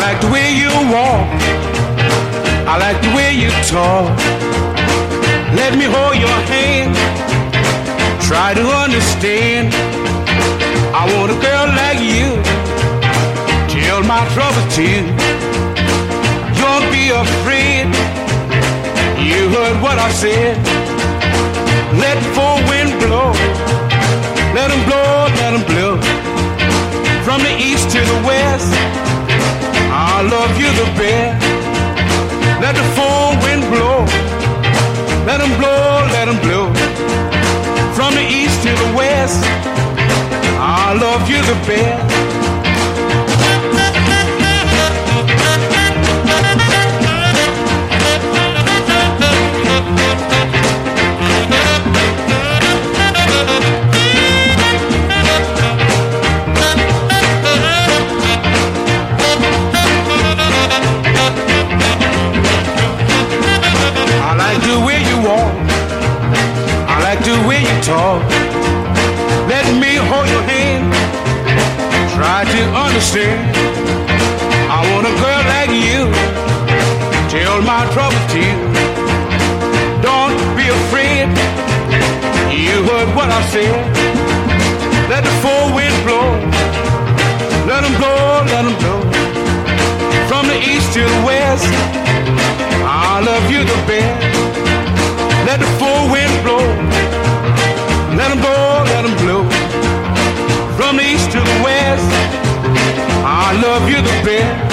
like the way you walk, I like the way you talk. Let me hold your hand, try to understand. I want a girl like you, tell my troubles to you. Don't be afraid, you heard what I said. Let the four wind blow, let them blow, let them blow. From the east to the west, I love you the best. Let the four wind blow, let them blow, let them blow. From the east to the west, I love you the best. I like the way you walk, I like the way you talk. Let me hold your hand, try to understand. I want a girl like you, tell my trouble to you. Don't be afraid, you heard what I said. Let the four wind blow, let them blow, let them blow. From the east to the west, I love you the best. Let the four wind blow, let them blow, let them blow. From the east to the west, I love you the best.